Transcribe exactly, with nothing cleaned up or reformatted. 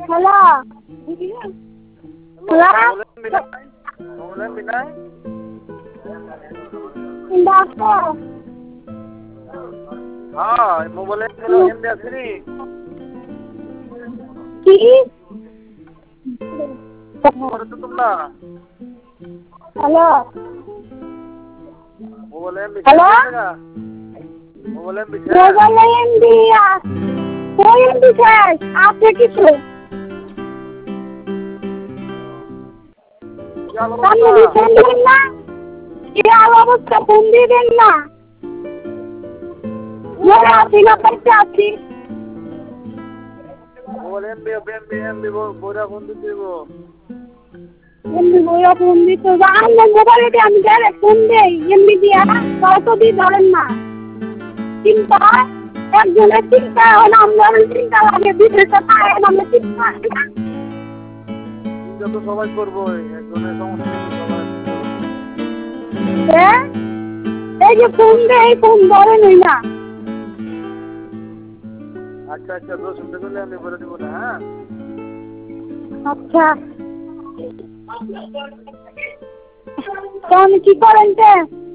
hello hello বলেন বিনয় doctor হ্যাঁ মোবাইলে এমনি আসেনি কি করে তো তোমরা হ্যালো মোবাইলে এমনি হ্যালো মোবাইলে এমনি মোবাইলে এমবি কই এমবি শেষ আছে কিছু আপনি ফোন দিবেন না কি অবস্থা ফোন দিবেন না মোরা আছি না পাইতে আছি মোবাইল এমবি এমবি এমবি বইরা ফোন দিতে দিব এমবি বইরা ফোন দিতে আমার মোবাইলে দিয়ে আমি ডাইরেক্ট ফোন দেই এমবি দিয়া কত দিয়ে ধরেন না চিন্তা একজনের চিন্তা হলো আমার চিন্তা লাগে বিদেশে পায় আমরা চিন্তা চিন্তা তো সবাই করবো একজনের সমস্যা সবাই হ্যাঁ এই যে ফোন দেয় ফোন ধরেন না আচ্ছা আচ্ছা দোষ শুনতে গেলে আমি বলে দেবো না হ্যাঁ আচ্ছা তো আমি কি করেন